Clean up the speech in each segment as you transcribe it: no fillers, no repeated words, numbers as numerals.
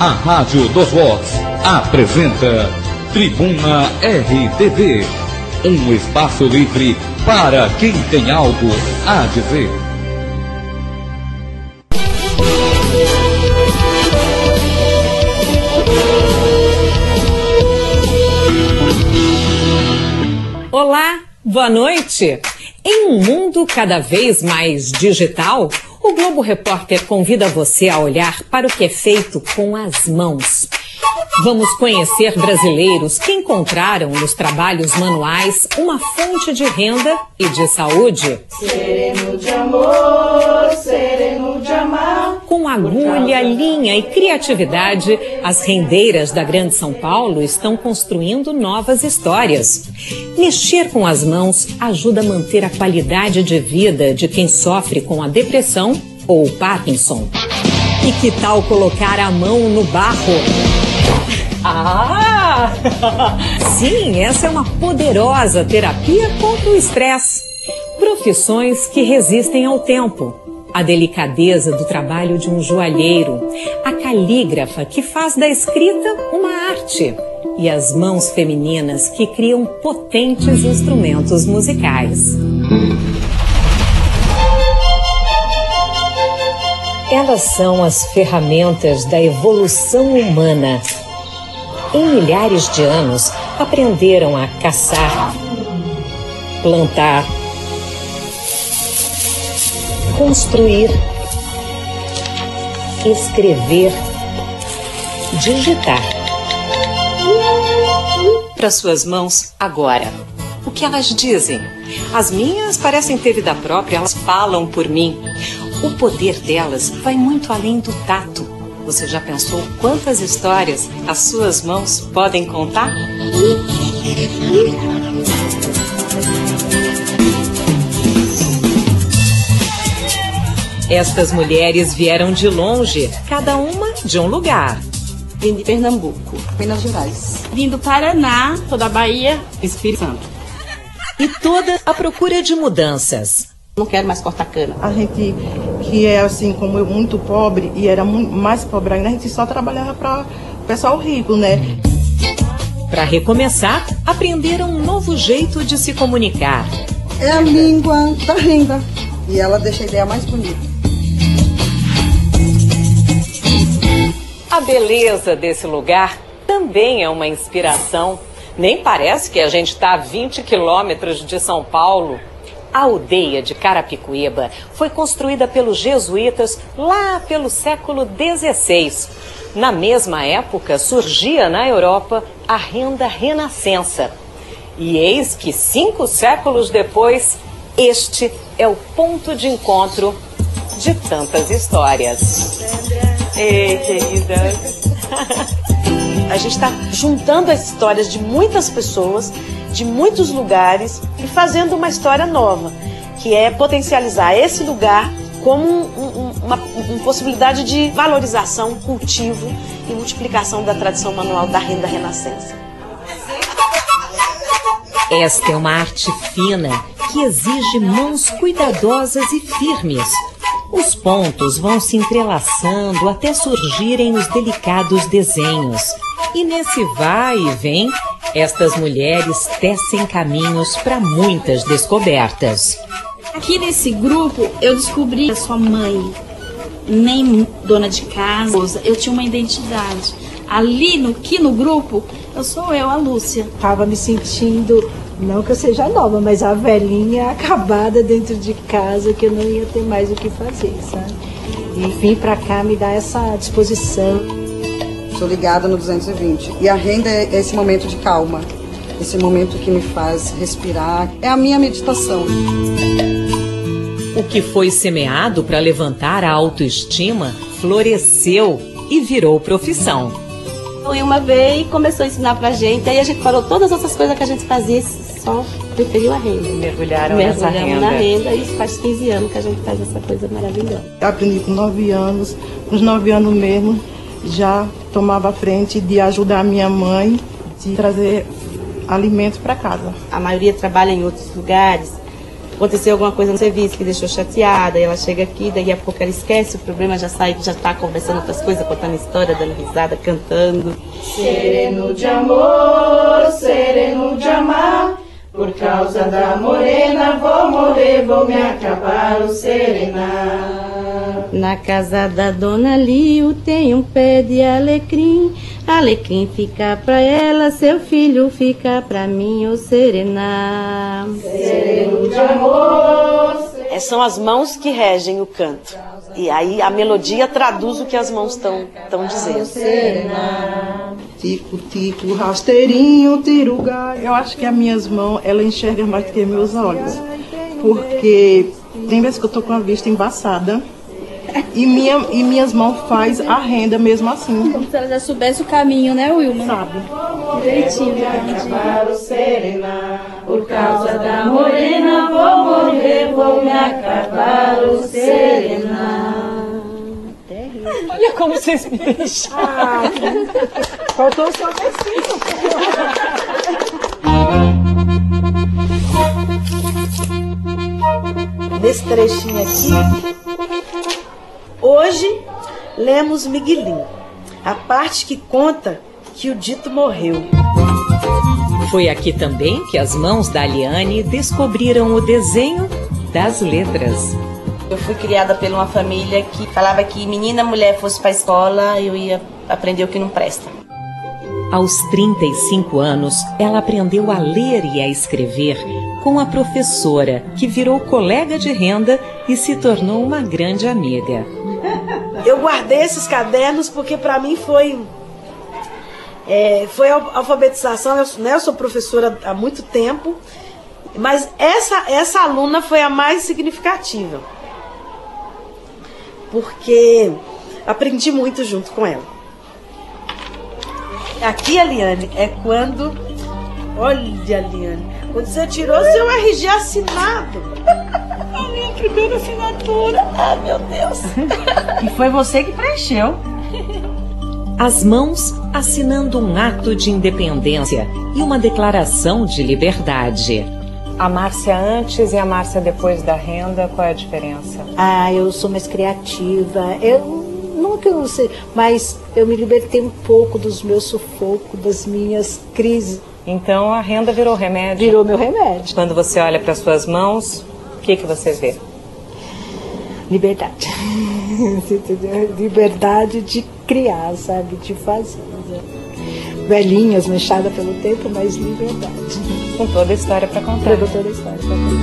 A Rádio dos Vox apresenta Tribuna RTV, um espaço livre para quem tem algo a dizer. Olá, boa noite! Em um mundo cada vez mais digital, o Globo Repórter convida você a olhar para o que é feito com as mãos. Vamos conhecer brasileiros que encontraram nos trabalhos manuais uma fonte de renda e de saúde. Sereno de amor, sereno de amar. Com agulha, linha e criatividade, as rendeiras da Grande São Paulo estão construindo novas histórias. Mexer com as mãos ajuda a manter a qualidade de vida de quem sofre com a depressão ou Parkinson. E que tal colocar a mão no barro? Ah! Sim, essa é uma poderosa terapia contra o estresse. Profissões que resistem ao tempo. A delicadeza do trabalho de um joalheiro. A calígrafa que faz da escrita uma arte. E as mãos femininas que criam potentes instrumentos musicais. Elas são as ferramentas da evolução humana. Em milhares de anos, aprenderam a caçar, plantar, construir, escrever, digitar. Para suas mãos, agora. O que elas dizem? As minhas parecem ter vida própria, elas falam por mim. O poder delas vai muito além do tato. Você já pensou quantas histórias as suas mãos podem contar? Estas mulheres vieram de longe, cada uma de um lugar. Vim de Pernambuco, Minas Gerais. Vim do Paraná, sou da Bahia, Espírito Santo. E todas à procura de mudanças. Não quero mais cortar cana. A gente que é assim como eu, muito pobre e era mais pobre ainda, a gente só trabalhava para o pessoal rico, né? Para recomeçar, aprenderam um novo jeito de se comunicar. É a língua da renda e ela deixa a ideia mais bonita. A beleza desse lugar também é uma inspiração. Nem parece que a gente está a 20 quilômetros de São Paulo. A aldeia de Carapicuíba foi construída pelos jesuítas lá pelo século XVI. Na mesma época, surgia na Europa a renda renascença. E eis que 5 séculos depois, este é o ponto de encontro de tantas histórias. Ei, querida! A gente está juntando as histórias de muitas pessoas, de muitos lugares e fazendo uma história nova, que é potencializar esse lugar como uma possibilidade de valorização, cultivo e multiplicação da tradição manual da renda renascença. Esta é uma arte fina que exige mãos cuidadosas e firmes. Os pontos vão se entrelaçando até surgirem os delicados desenhos. E nesse vai e vem, estas mulheres tecem caminhos para muitas descobertas. Aqui nesse grupo eu descobri que sua mãe, nem dona de casa, eu tinha uma identidade. Ali no grupo, eu sou eu, a Lúcia. Estava me sentindo, não que eu seja nova, mas a velhinha acabada dentro de casa, que eu não ia ter mais o que fazer, sabe? E vim para cá me dar essa disposição. Sou ligada no 220 e a renda é esse momento de calma, esse momento que me faz respirar, é a minha meditação. O que foi semeado para levantar a autoestima floresceu e virou profissão. E uma vez começou a ensinar pra gente, aí a gente parou todas essas coisas que a gente fazia, só preferiu a renda. Mergulharam nessa renda. Na renda e faz 15 anos que a gente faz essa coisa maravilhosa. Eu aprendi com 9 anos, com os 9 anos mesmo, já tomava a frente de ajudar a minha mãe, de trazer alimentos para casa. A maioria trabalha em outros lugares, aconteceu alguma coisa no serviço que deixou chateada, e ela chega aqui, daí a pouco ela esquece o problema, já sai, já tá conversando outras coisas, contando história, dando risada, cantando. Sereno de amar, por causa da morena vou morrer, vou me acabar o serenar. Na casa da dona Lio tem um pé de alecrim, alecrim fica pra ela, seu filho fica pra mim, o serenar. Sereno de amor. São as mãos que regem o canto. E aí a melodia traduz o que as mãos estão dizendo. Tico, tico, rasteirinho, tiro o galho. Eu acho que as minhas mãos, ela enxerga mais do que meus olhos. Porque tem vezes que eu tô com a vista embaçada. E minhas mãos faz a renda mesmo assim. Como se ela já soubesse o caminho, né, Wilma? Sabe. Direitinho. Vou me acabar o serenar, por causa da morena vou morrer, vou me acabar o serenar. Olha como vocês me deixaram. Faltou só vestido. Nesse trechinho aqui, hoje lemos Miguelinho, a parte que conta que o dito morreu. Foi aqui também que as mãos da Aliane descobriram o desenho das letras. Eu fui criada por uma família que falava que menina, mulher fosse para a escola, eu ia aprender o que não presta. Aos 35 anos, ela aprendeu a ler e a escrever com a professora, que virou colega de renda e se tornou uma grande amiga. Eu guardei esses porque para mim foi alfabetização. Eu sou professora há muito tempo, mas essa aluna foi a mais significativa, porque aprendi muito junto com ela. Aqui, Aliane, é quando... Olha, Aliane, quando você tirou seu RG assinado. A minha primeira assinatura. Ah, meu Deus. E foi você que preencheu. As mãos assinando um ato de independência e uma declaração de liberdade. A Márcia antes e a Márcia depois da renda, qual é a diferença? Eu sou mais criativa. Não que eu não sei, mas eu me libertei um pouco dos meus sufocos, das minhas crises. Então a renda virou remédio? Virou meu remédio. Quando você olha para suas mãos, o que você vê? Liberdade. Liberdade de criar, sabe? De fazer. Velhinhas, manchadas pelo tempo, mas liberdade. Com toda a história para contar. Com toda a história para contar.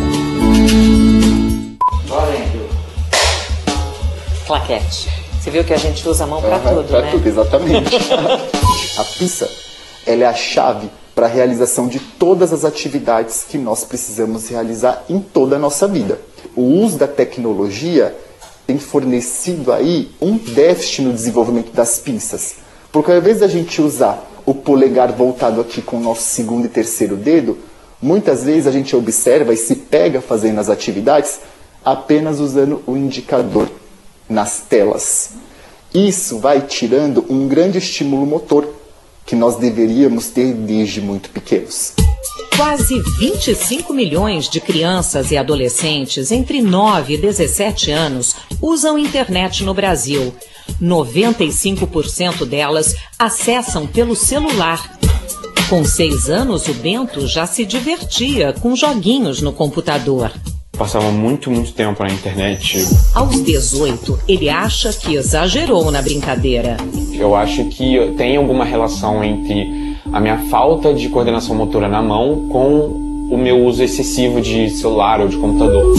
Valendo. Claquete. Você viu que a gente usa a mão para tudo, pra né? Tudo, exatamente. A pinça, ela é a chave para a realização de todas as atividades que nós precisamos realizar em toda a nossa vida. O uso da tecnologia tem fornecido aí um déficit no desenvolvimento das pinças. Porque ao invés da gente usar o polegar voltado aqui com o nosso segundo e terceiro dedo, muitas vezes a gente observa e se pega fazendo as atividades apenas usando o indicador nas telas. Isso vai tirando um grande estímulo motor que nós deveríamos ter desde muito pequenos. Quase 25 milhões de crianças e adolescentes entre 9 e 17 anos usam internet no Brasil. 95% delas acessam pelo celular. Com 6 anos, o Bento já se divertia com joguinhos no computador. Passava muito tempo na internet. Aos 18, ele acha que exagerou na brincadeira. Eu acho que tem alguma relação entre a minha falta de coordenação motora na mão com o meu uso excessivo de celular ou de computador.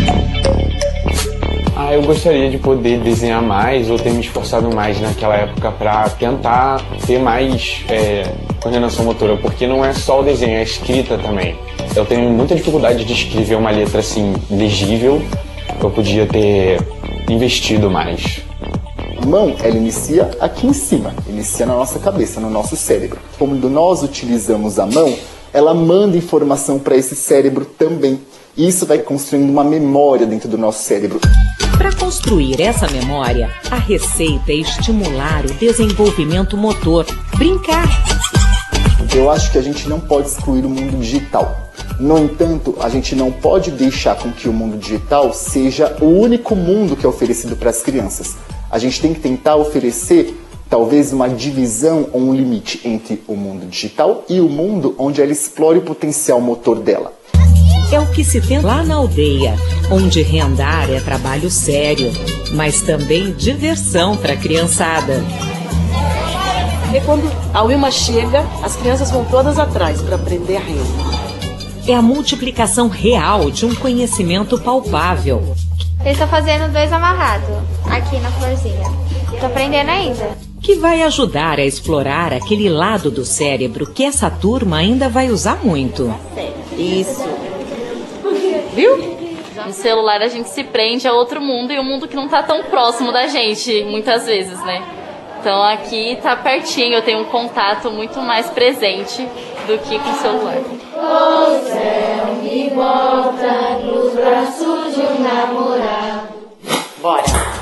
Eu gostaria de poder desenhar mais ou ter me esforçado mais naquela época para tentar ter mais coordenação motora, porque não é só o desenho, é a escrita também. Eu tenho muita dificuldade de escrever uma letra assim legível. Eu podia ter investido mais. A mão, ela inicia aqui em cima, inicia na nossa cabeça, no nosso cérebro. Quando nós utilizamos a mão, ela manda informação para esse cérebro também. E isso vai construindo uma memória dentro do nosso cérebro. Para construir essa memória, a receita é estimular o desenvolvimento motor, brincar. Eu acho que a gente não pode excluir o mundo digital, No entanto, a gente não pode deixar com que o mundo digital seja o único mundo que é oferecido para as crianças. A gente tem que tentar oferecer talvez uma divisão ou um limite entre o mundo digital e o mundo onde ela explore o potencial motor dela. É o que se tem lá na aldeia, onde rendar é trabalho sério, mas também diversão para a criançada. E quando a Wilma chega, as crianças vão todas atrás para aprender a renda. É a multiplicação real de um conhecimento palpável. Eu estou fazendo 2 amarrados aqui na florzinha. Estou aprendendo ainda. Que vai ajudar a explorar aquele lado do cérebro que essa turma ainda vai usar muito. Isso. Viu? No celular a gente se prende a outro mundo e um mundo que não está tão próximo da gente, muitas vezes, né? Então aqui tá pertinho, eu tenho um contato muito mais presente do que com o celular. O céu me bota nos braços de um namorado. Bora!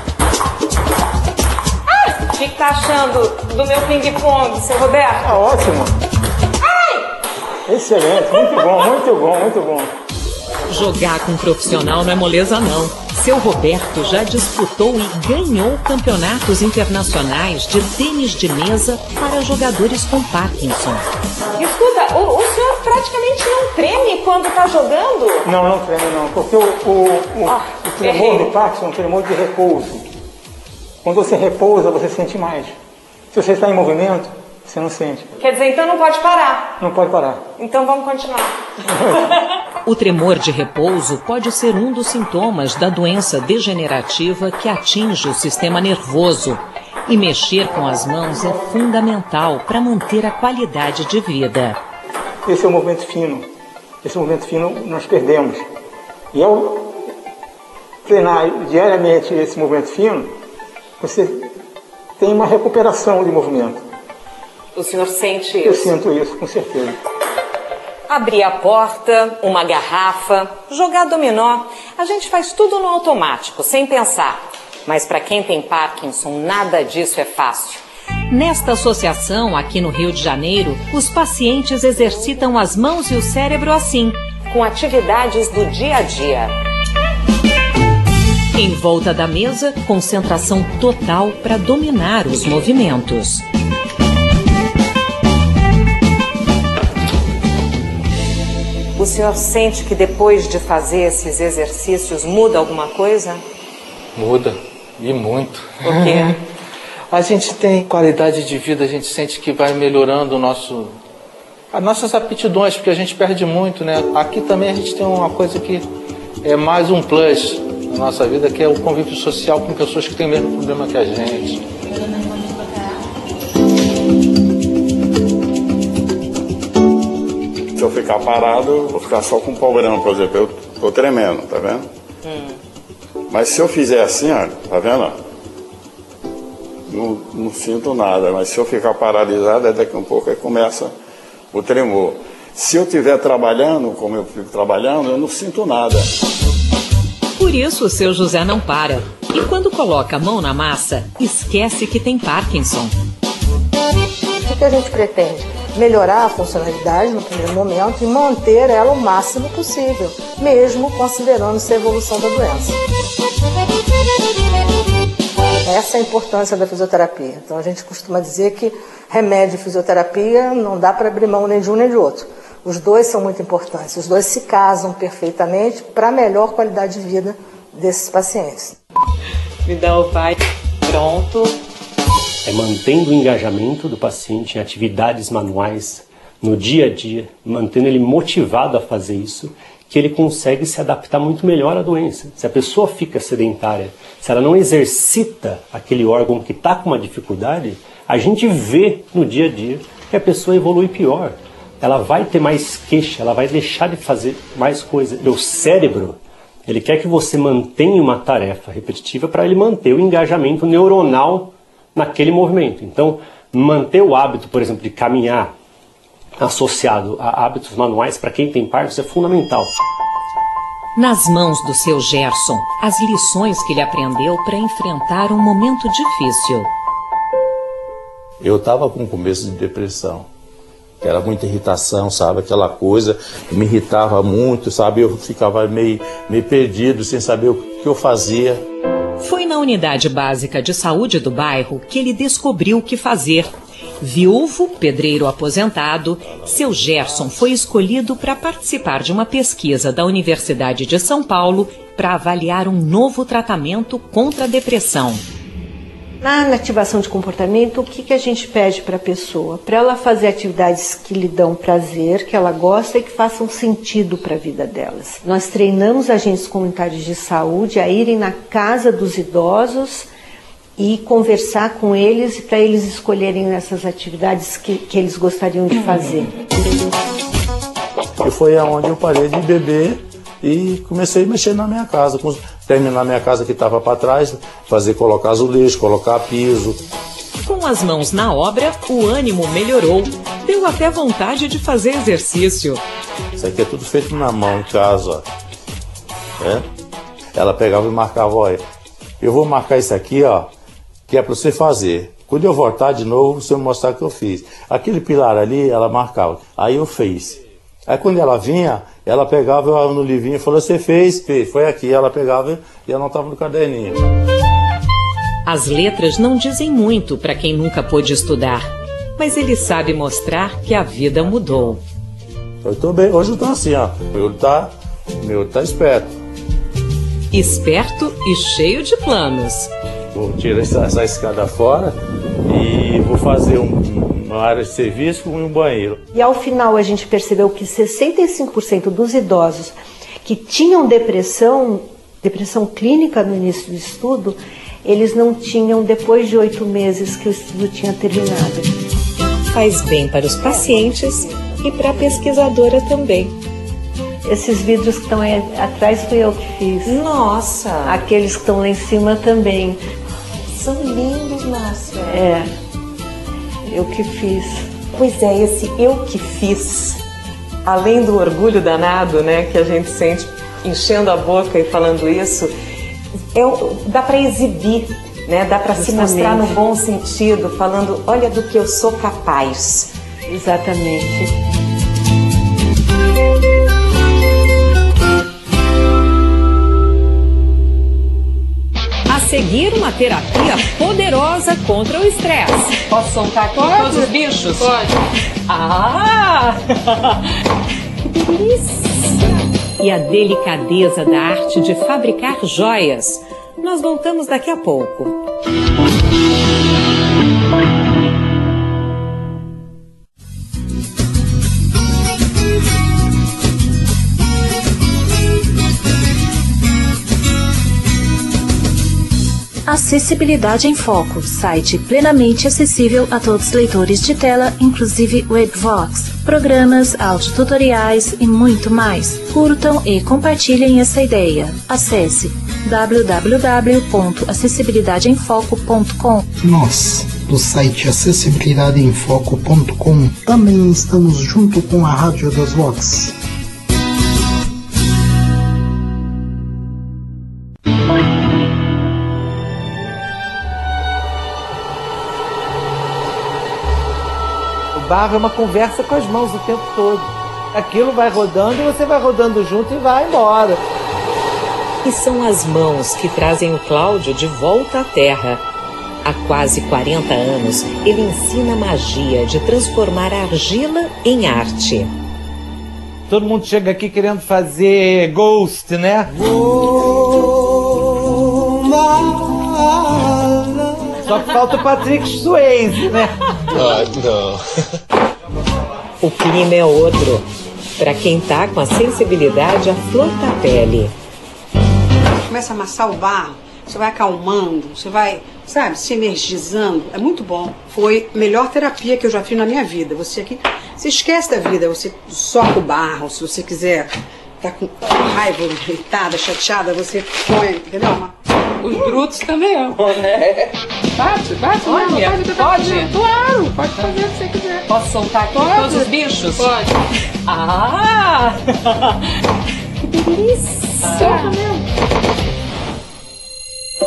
O que tá achando do meu ping-pong, seu Roberto? Tá ótimo! Ai! Excelente, muito bom, muito bom, muito bom. Jogar com um profissional não é moleza, não. Seu Roberto já disputou e ganhou campeonatos internacionais de tênis de mesa para jogadores com Parkinson. Escuta, o senhor praticamente não treme quando está jogando? Não treme não, porque o tremor do Parkinson é um tremor de repouso. Quando você repousa, você sente mais. Se você está em movimento, você não sente. Quer dizer, então não pode parar? Não pode parar. Então vamos continuar. O tremor de repouso pode ser um dos sintomas da doença degenerativa que atinge o sistema nervoso. E mexer com as mãos é fundamental para manter a qualidade de vida. Esse é o movimento fino. Esse movimento fino nós perdemos. E ao treinar diariamente esse movimento fino, você tem uma recuperação de movimento. O senhor sente isso? Eu sinto isso, com certeza. Abrir a porta, uma garrafa, jogar dominó. A gente faz tudo no automático, sem pensar. Mas para quem tem Parkinson, nada disso é fácil. Nesta associação, aqui no Rio de Janeiro, os pacientes exercitam as mãos e o cérebro assim, com atividades do dia a dia. Em volta da mesa, concentração total para dominar os movimentos. O senhor sente que depois de fazer esses exercícios muda alguma coisa? Muda, e muito. O quê? A gente tem qualidade de vida, a gente sente que vai melhorando as nossas aptidões, porque a gente perde muito, né? Aqui também a gente tem uma coisa que é mais um plus na nossa vida, que é o convívio social com pessoas que têm o mesmo problema que a gente. Se eu ficar parado, eu vou ficar só com o pau-grão, por exemplo. Eu tô tremendo, tá vendo? Mas se eu fizer assim, ó, tá vendo? Não sinto nada, mas se eu ficar paralisado, daqui a um pouco aí começa o tremor. Se eu estiver trabalhando, como eu fico trabalhando, eu não sinto nada. Por isso o seu José não para. E quando coloca a mão na massa, esquece que tem Parkinson. O que a gente pretende? Melhorar a funcionalidade no primeiro momento e manter ela o máximo possível, mesmo considerando-se a evolução da doença. Essa é a importância da fisioterapia. Então a gente costuma dizer que remédio e fisioterapia não dá para abrir mão nem de um nem de outro. Os dois são muito importantes, os dois se casam perfeitamente para a melhor qualidade de vida desses pacientes. Me dá o pai. Pronto. É mantendo o engajamento do paciente em atividades manuais, no dia a dia, mantendo ele motivado a fazer isso, que ele consegue se adaptar muito melhor à doença. Se a pessoa fica sedentária, se ela não exercita aquele órgão que está com uma dificuldade, a gente vê no dia a dia que a pessoa evolui pior. Ela vai ter mais queixa, ela vai deixar de fazer mais coisa. O cérebro, ele quer que você mantenha uma tarefa repetitiva para ele manter o engajamento neuronal naquele movimento. Então, manter o hábito, por exemplo, de caminhar associado a hábitos manuais para quem tem Parkinson é fundamental. Nas mãos do seu Gerson, as lições que ele aprendeu para enfrentar um momento difícil. Eu estava com começo de depressão. que era muita irritação, sabe? Aquela coisa que me irritava muito, sabe? Eu ficava meio perdido, sem saber o que eu fazia. Foi na unidade básica de saúde do bairro que ele descobriu o que fazer. Viúvo, pedreiro aposentado, seu Gerson foi escolhido para participar de uma pesquisa da Universidade de São Paulo para avaliar um novo tratamento contra a depressão. Na ativação de comportamento, o que a gente pede para a pessoa? Para ela fazer atividades que lhe dão prazer, que ela gosta e que façam sentido para a vida delas. Nós treinamos agentes comunitários de saúde a irem na casa dos idosos e conversar com eles para eles escolherem essas atividades que eles gostariam de fazer. E foi aonde eu parei de beber e comecei a mexer na minha casa, terminar minha casa que estava para trás, colocar azulejo, colocar piso. Com as mãos na obra, o ânimo melhorou. Deu até vontade de fazer exercício. Isso aqui é tudo feito na mão, em casa. É? Ela pegava e marcava, olha, eu vou marcar isso aqui, ó, que é para você fazer. Quando eu voltar de novo, você mostrar o que eu fiz. Aquele pilar ali, ela marcava. Aí eu fiz. Aí quando ela vinha, ela pegava no livrinho e falou, você fez? Fez. Foi aqui. Ela pegava e anotava no caderninho. As letras não dizem muito para quem nunca pôde estudar, mas ele sabe mostrar que a vida mudou. Eu tô bem. Hoje eu tô assim, ó. Meu olho tá esperto. Esperto e cheio de planos. Vou tirar essa escada fora e vou fazer uma área de serviço e um banheiro. E ao final a gente percebeu que 65% dos idosos que tinham depressão clínica no início do estudo, eles não tinham depois de 8 meses que o estudo tinha terminado. Faz bem para os pacientes e para a pesquisadora também. Esses vidros que estão aí atrás fui eu que fiz. Nossa! Aqueles que estão lá em cima também. São lindos, Márcia. É, eu que fiz. Pois é, esse eu que fiz, além do orgulho danado, né, que a gente sente enchendo a boca e falando isso, dá para exibir, né, dá para se mostrar no bom sentido, falando, olha do que eu sou capaz. Exatamente. A seguir, uma terapia poderosa contra o estresse. Posso soltar aqui todos os bichos? Pode. Ah! Que delícia! E a delicadeza da arte de fabricar joias. Nós voltamos daqui a pouco. Acessibilidade em Foco, site plenamente acessível a todos os leitores de tela, inclusive Webvox, programas, audiotutoriais e muito mais. Curtam e compartilhem essa ideia. Acesse www.acessibilidadeemfoco.com. Nós, do site acessibilidadeemfoco.com, também estamos junto com a Rádio das Vox. O barro é uma conversa com as mãos o tempo todo. Aquilo vai rodando e você vai rodando junto e vai embora. E são as mãos que trazem o Cláudio de volta à Terra. Há quase 40 anos, ele ensina a magia de transformar a argila em arte. Todo mundo chega aqui querendo fazer Ghost, né? Só que falta o Patrick Swayze, né? Ai, não. O clima é outro. Para quem tá com a sensibilidade à flor da pele. Começa a amassar o barro, você vai acalmando, você vai, sabe, se energizando. É muito bom. Foi a melhor terapia que eu já fiz na minha vida. Você aqui, você esquece da vida, você soca o barro, se você quiser, tá com raiva, irritada, chateada, você põe, entendeu? Os brutos também, ó. Bate, Olha, pode? Claro, pode fazer o que você quiser. Posso soltar aqui todos os bichos? Pode. Ah! Que delícia! Solta mesmo.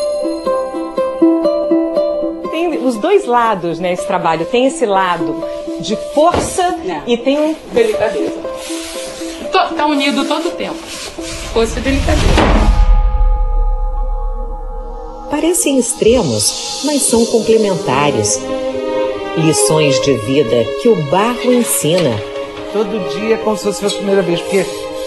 Tem os dois lados, né, esse trabalho. Tem esse lado de força e tem um... Delicadeza. Tá unido todo o tempo. Força e delicadeza. Parecem extremos, mas são complementares. Lições de vida que o barro ensina. Todo dia é como se fosse a primeira vez, porque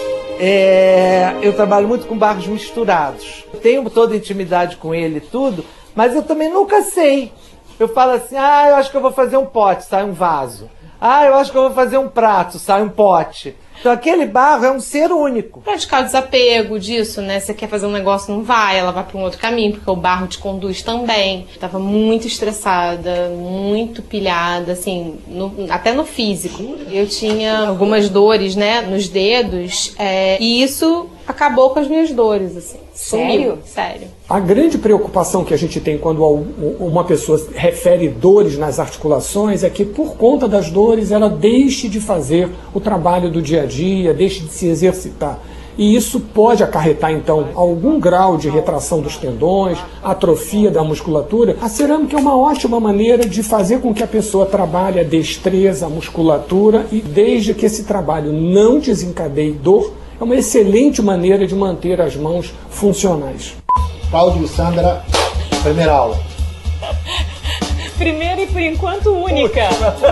eu trabalho muito com barros misturados. Eu tenho toda a intimidade com ele e tudo, mas eu também nunca sei. Eu falo assim, eu acho que eu vou fazer um pote, sai um vaso. Eu acho que eu vou fazer um prato, sai um pote. Então aquele barro é um ser único. Praticar o desapego disso, né? Você quer fazer um negócio, não vai, ela vai para um outro caminho, porque o barro te conduz também. Eu tava muito estressada, muito pilhada, assim, até no físico. Eu tinha algumas dores, né, nos dedos, e isso acabou com as minhas dores, assim. Sério? Sério. A grande preocupação que a gente tem quando uma pessoa refere dores nas articulações é que, por conta das dores, ela deixe de fazer o trabalho do dia a dia, deixe de se exercitar. E isso pode acarretar, então, algum grau de retração dos tendões, atrofia da musculatura. A cerâmica é uma ótima maneira de fazer com que a pessoa trabalhe a destreza, a musculatura, e desde que esse trabalho não desencadeie dor, é uma excelente maneira de manter as mãos funcionais. Cláudio e Sandra, primeira aula. Primeira e, por enquanto, única.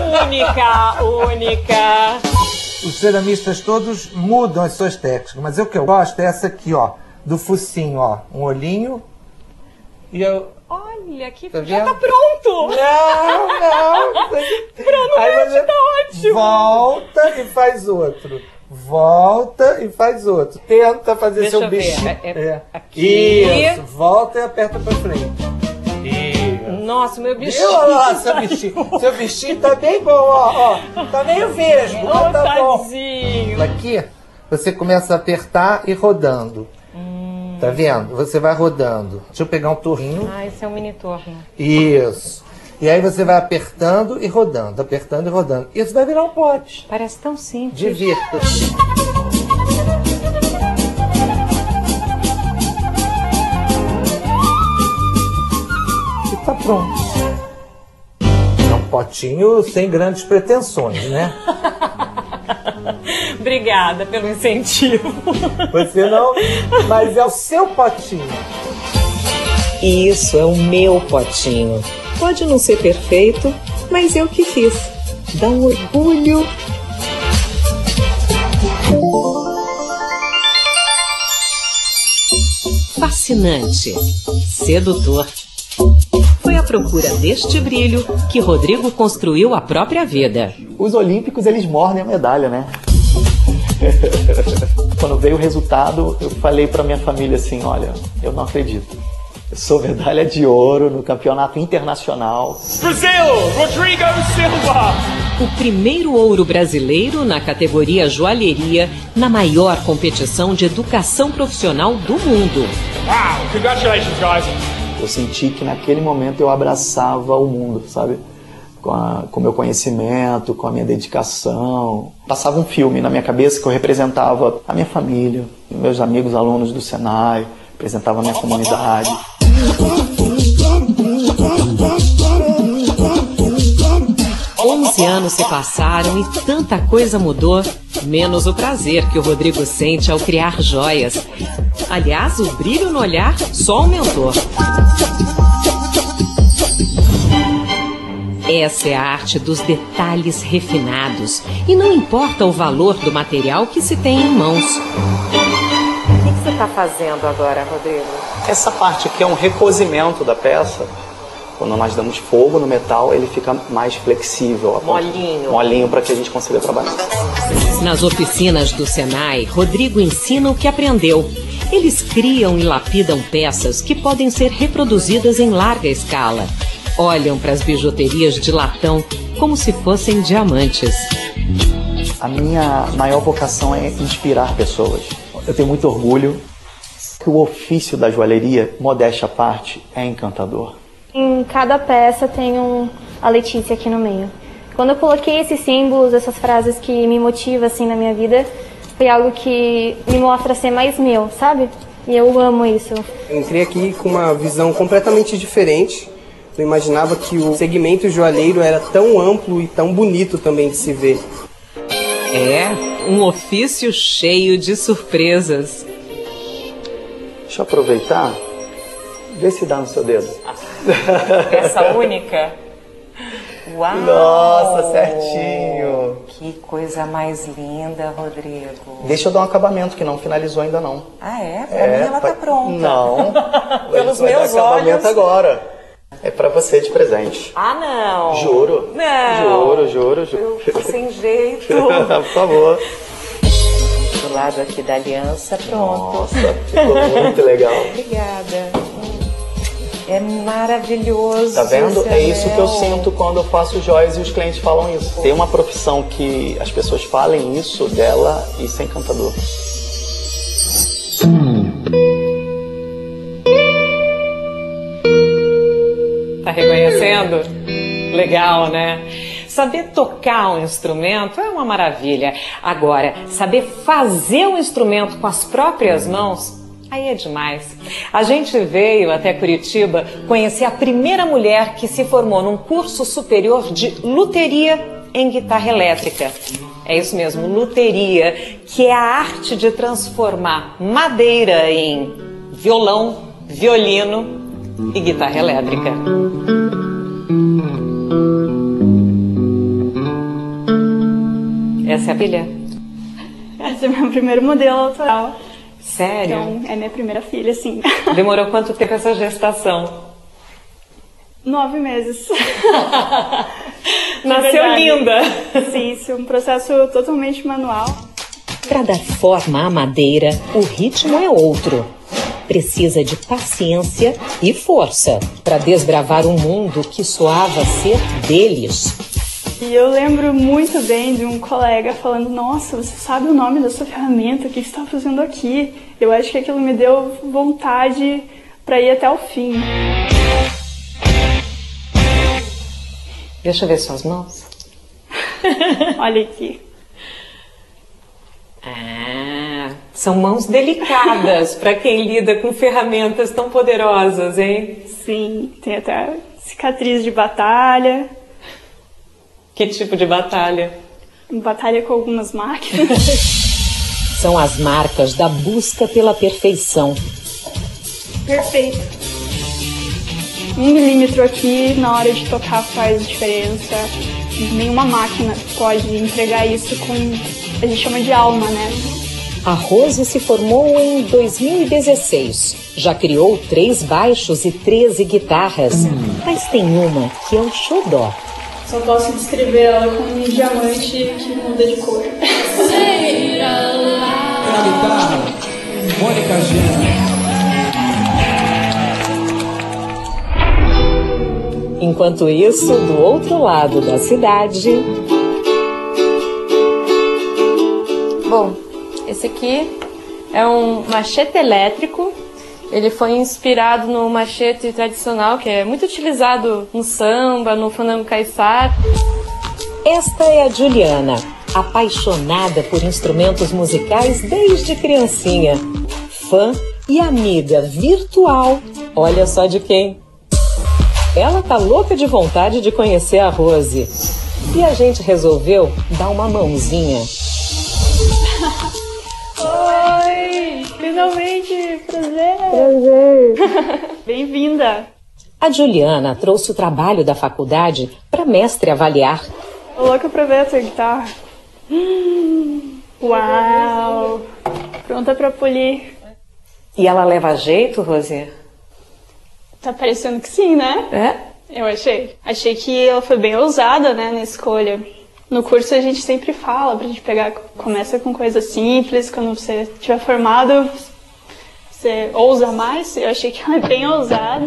Única. Os ceramistas todos mudam as suas técnicas, mas o que eu gosto é essa aqui, ó, do focinho, ó, um olhinho e eu... Olha, que Tá já vendo? tá pronto! Não! Cronomédio tá ótimo! Volta e faz outro. Volta e faz outro. Tenta fazer Deixa seu eu ver. bichinho. Aqui. Isso, volta e aperta pra frente. Nossa, meu bichinho. Nossa, bichinho. Seu bichinho tá bem bom, ó. Tá meio vesgo, mas tá bom. Tadinho. Aqui, você começa a apertar e rodando. Tá vendo? Você vai rodando. Deixa eu pegar um torrinho. Esse é um mini torno. Isso. E aí você vai apertando e rodando, apertando e rodando. Isso vai virar um pote. Parece tão simples. Divirta-se. E tá pronto. É um potinho sem grandes pretensões, né? Obrigada pelo incentivo. Você não, mas é o seu potinho. Isso é o meu potinho. Pode não ser perfeito, mas eu que fiz. Dá um orgulho. Fascinante, sedutor. Foi à procura deste brilho que Rodrigo construiu a própria vida. Os olímpicos, eles mordem a medalha, né? Quando veio o resultado, eu falei pra minha família assim, olha, eu não acredito. Eu sou medalha de ouro no campeonato internacional. Brasil, Rodrigo Silva! O primeiro ouro brasileiro na categoria joalheria na maior competição de educação profissional do mundo. Wow, congratulations, guys! Eu senti que naquele momento eu abraçava o mundo, sabe? Com o meu conhecimento, com a minha dedicação. Passava um filme na minha cabeça que eu representava a minha família, meus amigos alunos do Senai, representava a minha comunidade. 11 anos se passaram e tanta coisa mudou, menos o prazer que o Rodrigo sente ao criar joias. Aliás, o brilho no olhar só aumentou. Essa é a arte dos detalhes refinados. E não importa o valor do material que se tem em mãos. O que você está fazendo agora, Rodrigo? Essa parte aqui é um recozimento da peça. Quando nós damos fogo no metal, ele fica mais flexível. Molinho. Molinho para que a gente consiga trabalhar. Nas oficinas do Senai, Rodrigo ensina o que aprendeu. Eles criam e lapidam peças que podem ser reproduzidas em larga escala. Olham para as bijuterias de latão como se fossem diamantes. A minha maior vocação é inspirar pessoas. Eu tenho muito orgulho que o ofício da joalheria, modéstia à parte, é encantador. Em cada peça tem a Letícia aqui no meio. Quando eu coloquei esses símbolos, essas frases que me motivam assim na minha vida, foi algo que me mostra ser mais meu, sabe? E eu amo isso. Eu entrei aqui com uma visão completamente diferente Não imaginava que o segmento joalheiro era tão amplo e tão bonito também de se ver. É, um ofício cheio de surpresas. Deixa eu aproveitar. Vê se dá no seu dedo. Essa única? Uau! Nossa, certinho! Que coisa mais linda, Rodrigo. Deixa eu dar um acabamento, que não finalizou ainda não. Ah, é? Pra mim ela tá pronta. Não. Pelos vai meus dar acabamento olhos. agora. É pra você de presente. Ah, não. Juro. Não. Juro. Eu tô sem jeito. Por favor. Do lado aqui da aliança, pronto. Nossa, ficou muito legal. Obrigada. É maravilhoso. Tá vendo? esse É isso que eu anel. sinto quando eu faço joias e os clientes falam isso. Tem uma profissão que as pessoas falem isso dela e isso é encantador. Tá reconhecendo? Legal, né? Saber tocar um instrumento é uma maravilha. Agora, saber fazer um instrumento com as próprias mãos, aí é demais. A gente veio até Curitiba conhecer a primeira mulher que se formou num curso superior de luteria em guitarra elétrica. É isso mesmo, luteria, que é a arte de transformar madeira em violão, violino e guitarra elétrica. Essa é a filha? Esse é meu primeiro modelo autoral. Sério? Então, é minha primeira filha, sim. Demorou quanto tempo essa gestação? 9 meses. Nasceu linda. Sim, isso é um processo totalmente manual. Para dar forma à madeira, o ritmo é outro. Precisa de paciência e força para desbravar um mundo que soava ser deles. E eu lembro muito bem de um colega falando: nossa, você sabe o nome da sua ferramenta, o que você está fazendo aqui? Eu acho que aquilo me deu vontade para ir até o fim. Deixa eu ver suas mãos. Olha aqui. Ah, são mãos delicadas para quem lida com ferramentas tão poderosas, hein? Sim, tem até cicatriz de batalha. Que tipo de batalha? Batalha com algumas máquinas. São as marcas da busca pela perfeição. Perfeito. 1 milímetro aqui na hora de tocar faz diferença. Nenhuma máquina pode entregar isso com, a gente chama de alma, né? A Rose se formou em 2016. Já criou 3 baixos e 13 guitarras. Mas tem uma que é o xodó. Só posso descrever ela como um diamante que muda de cor. Na guitarra, Mônica Gena. Enquanto isso, do outro lado da cidade... Bom, esse aqui é um machete elétrico. Ele foi inspirado no machete tradicional, que é muito utilizado no samba, no fandango caiçara. Esta é a Juliana, apaixonada por instrumentos musicais desde criancinha. Fã e amiga virtual, olha só de quem. Ela tá louca de vontade de conhecer a Rose. E a gente resolveu dar uma mãozinha. Oi, finalmente, prazer. Bem-vinda. A Juliana trouxe o trabalho da faculdade para mestre avaliar. Tô louca pra ver a tua guitarra. Uau, pronta pra polir. E ela leva jeito, Rose? Tá parecendo que sim, né? É? Eu achei. Achei que ela foi bem ousada, né, na escolha. No curso a gente sempre fala pra gente pegar, começa com coisas simples, quando você estiver formado, você ousa mais. Eu achei que ela é bem ousada.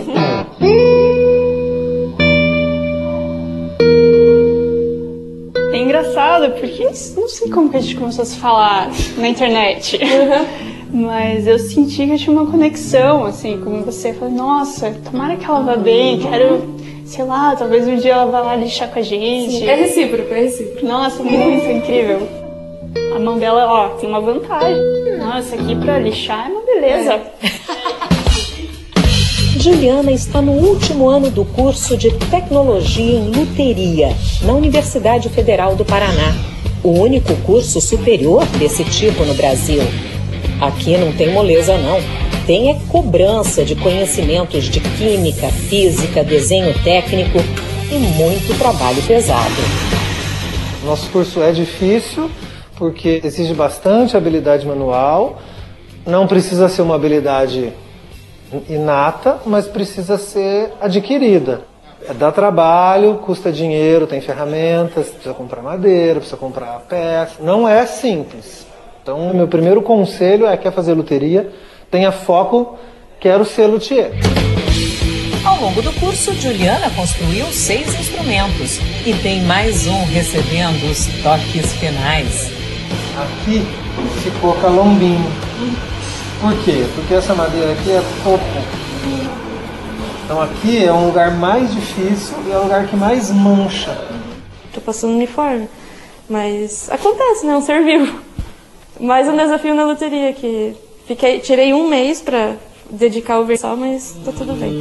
É engraçado, porque não sei como que a gente começou a se falar na internet. Mas eu senti que eu tinha uma conexão, assim, como você. Falei, nossa, tomara que ela vá bem, quero... Sei lá, talvez um dia ela vá lá lixar com a gente. Sim, é recíproco, é recíproco. Nossa, muito incrível. A mão dela, ó, tem uma vantagem. Nossa, aqui pra lixar é uma beleza. Juliana está no último ano do curso de Tecnologia em Luteria, na Universidade Federal do Paraná, o único curso superior desse tipo no Brasil. Aqui não tem moleza não, tem cobrança de conhecimentos de química, física, desenho técnico e muito trabalho pesado. Nosso curso é difícil porque exige bastante habilidade manual, não precisa ser uma habilidade inata, mas precisa ser adquirida. Dá trabalho, custa dinheiro, tem ferramentas, precisa comprar madeira, precisa comprar peça. Não é simples. Então, meu primeiro conselho é: quer fazer luteria, tenha foco, quero ser luthier. Ao longo do curso, Juliana construiu 6 instrumentos e tem mais um recebendo os toques finais. Aqui ficou calombinho. Por quê? Porque essa madeira aqui é topo. Então aqui é um lugar mais difícil e é o lugar que mais mancha. Tô passando uniforme, mas acontece, né? É um ser vivo. Mais um desafio na luteria, que tirei um mês pra dedicar ao versal, mas tá tudo bem.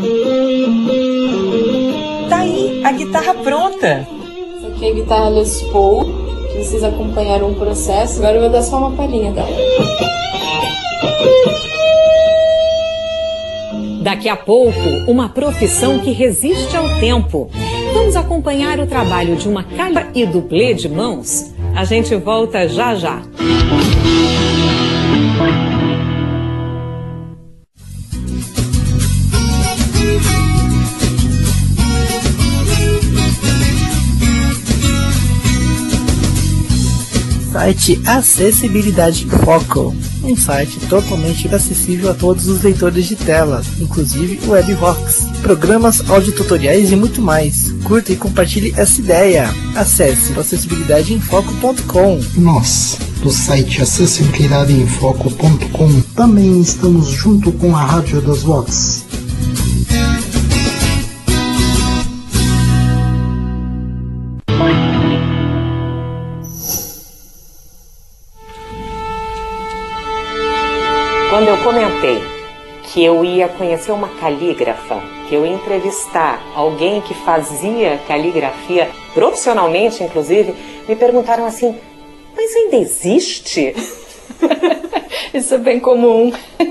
Tá aí a guitarra pronta. Essa aqui é a guitarra Les Paul, que vocês acompanharam o processo. Agora eu vou dar só uma palhinha dela. Daqui a pouco, uma profissão que resiste ao tempo. Vamos acompanhar o trabalho de uma calha e dublê de mãos? A gente volta já já. Site Acessibilidade Foco, um site totalmente acessível a todos os leitores de tela, inclusive o Webvox, programas, audiotutoriais e muito mais. Curta e compartilhe essa ideia. Acesse acessibilidadeenfoco.com. Nós, do site acessibilidadeenfoco.com, também estamos junto com a Rádio das Vox. Quando eu comentei que eu ia conhecer uma calígrafa, que eu ia entrevistar alguém que fazia caligrafia profissionalmente, inclusive, me perguntaram assim: mas ainda existe? Isso é bem comum.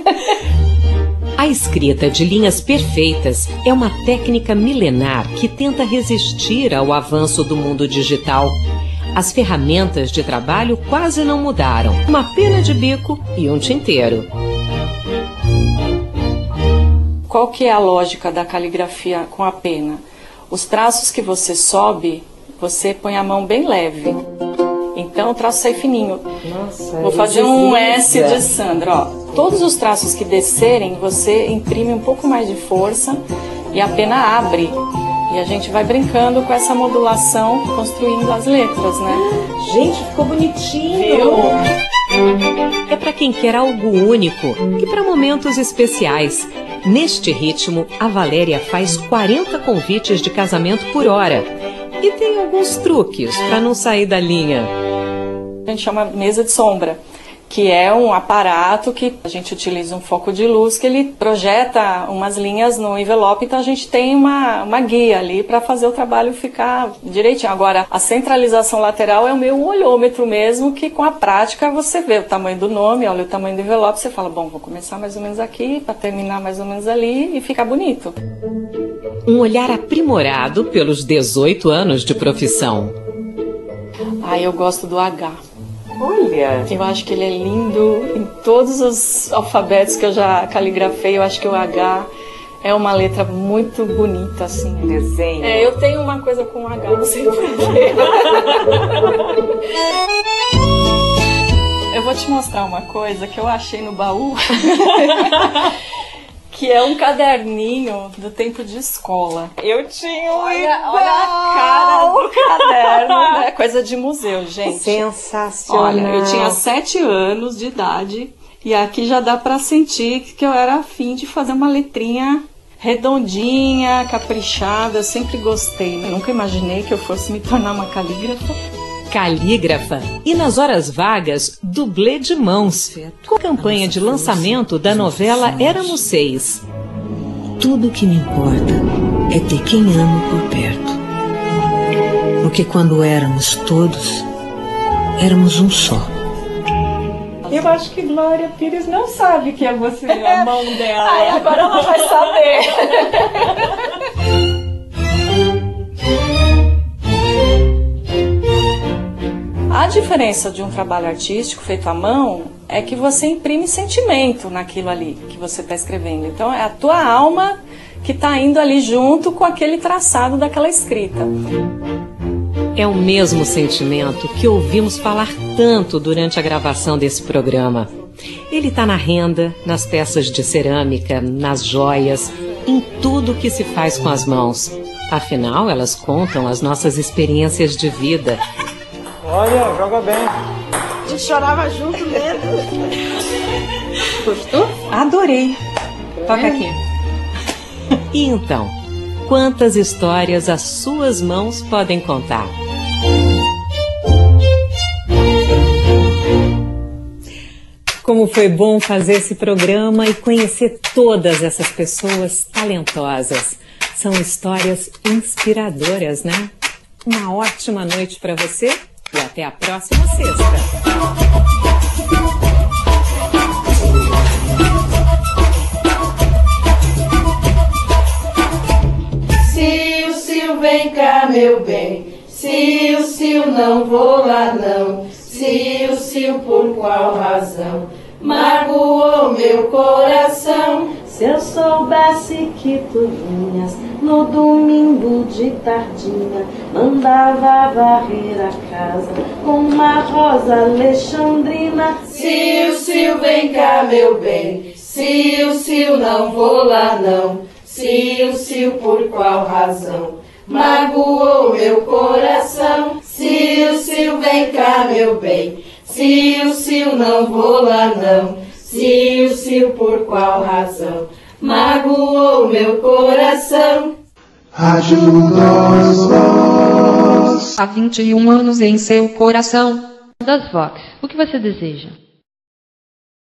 A escrita de linhas perfeitas é uma técnica milenar que tenta resistir ao avanço do mundo digital. As ferramentas de trabalho quase não mudaram. Uma pena de bico e um tinteiro. Qual que é a lógica da caligrafia com a pena? Os traços que você sobe, você põe a mão bem leve. Então o traço sai fininho. Nossa, vou fazer um S de Sandra. Ó. Todos os traços que descerem, você imprime um pouco mais de força e a pena abre. E a gente vai brincando com essa modulação, construindo as letras, né? Gente, ficou bonitinho! Viu? É para quem quer algo único e para momentos especiais. Neste ritmo, a Valéria faz 40 convites de casamento por hora. E tem alguns truques para não sair da linha. A gente chama mesa de sombra, que é um aparato que a gente utiliza um foco de luz que ele projeta umas linhas no envelope, então a gente tem uma guia ali para fazer o trabalho ficar direitinho. Agora, a centralização lateral é o meu olhômetro mesmo, que com a prática você vê o tamanho do nome, olha o tamanho do envelope, você fala, bom, vou começar mais ou menos aqui, para terminar mais ou menos ali e ficar bonito. Um olhar aprimorado pelos 18 anos de profissão. Eu gosto do H. Olha! Eu acho que ele é lindo em todos os alfabetos que eu já caligrafei. Eu acho que o H é uma letra muito bonita, assim. Desenho. Eu tenho uma coisa com o H, não sei porquê. Eu vou te mostrar uma coisa que eu achei no baú. Que é um caderninho do tempo de escola. Eu tinha um olha a cara do caderno, né? Coisa de museu, gente. Sensacional. Olha, eu tinha 7 anos de idade e aqui já dá pra sentir que eu era afim de fazer uma letrinha redondinha, caprichada. Eu sempre gostei. Eu nunca imaginei que eu fosse me tornar uma calígrafa. Calígrafa e, nas horas vagas, dublê de mãos, com a campanha de lançamento da novela Éramos 6. tudo que me importa é ter quem amo por perto. Porque quando éramos todos, éramos um só. Eu acho que Glória Pires não sabe que é você, a mão dela. Ai, agora ela vai saber. A diferença de um trabalho artístico feito à mão é que você imprime sentimento naquilo ali que você está escrevendo. Então é a tua alma que está indo ali junto com aquele traçado daquela escrita. É o mesmo sentimento que ouvimos falar tanto durante a gravação desse programa. Ele está na renda, nas peças de cerâmica, nas joias, em tudo que se faz com as mãos. Afinal, elas contam as nossas experiências de vida. Olha, joga bem. A gente chorava junto lendo. Gostou? Adorei. Toca aqui. E então, quantas histórias as suas mãos podem contar? Como foi bom fazer esse programa e conhecer todas essas pessoas talentosas. São histórias inspiradoras, né? Uma ótima noite para você e até a próxima sexta. Sil, vem cá, meu bem. Sil, não vou lá não. Sil, por qual razão magoou meu coração? Se eu soubesse que tu vinhas no domingo de tardinha, mandava varrer a casa com uma rosa alexandrina. Sil, vem cá, meu bem. Sil, não vou lá não. Sil, por qual razão magoou meu coração? Sil, vem cá, meu bem. Sil, não vou lá não. Sil, por qual razão magoou meu coração? Rádio das Vox. Há 21 anos em seu coração. Das Vox, o que você deseja?